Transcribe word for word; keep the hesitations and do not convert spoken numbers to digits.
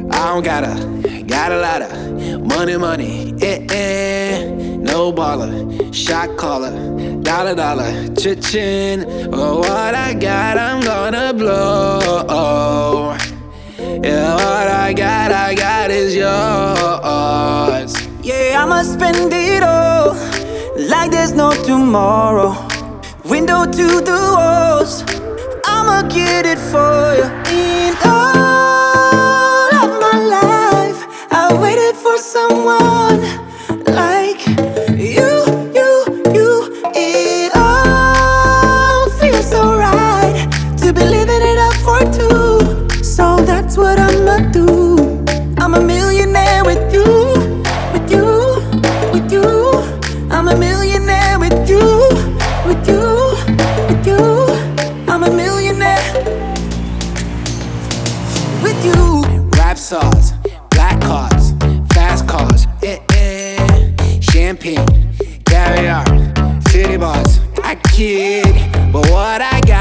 I don't gotta, got a lot of money, money, eh, eh. No baller, shot caller, dollar, dollar, cha-chin. Oh, what I got, I'm gonna blow. Yeah, what I got, I got is yours. Yeah, I'ma spend it all like there's no tomorrow. Window to the walls, I'ma get it for you. In all of my life, I waited for someone like you, you, you. It all feels so right to be living it up for two. So that's what I'ma do. I'm a millionaire with you, with you, with you. I'm a millionaire with you, with you, with you. I'm a millionaire with you. Rap stars, black cars, fast cars, eh, eh. Champagne, caviar, city bars. I kid, but what I got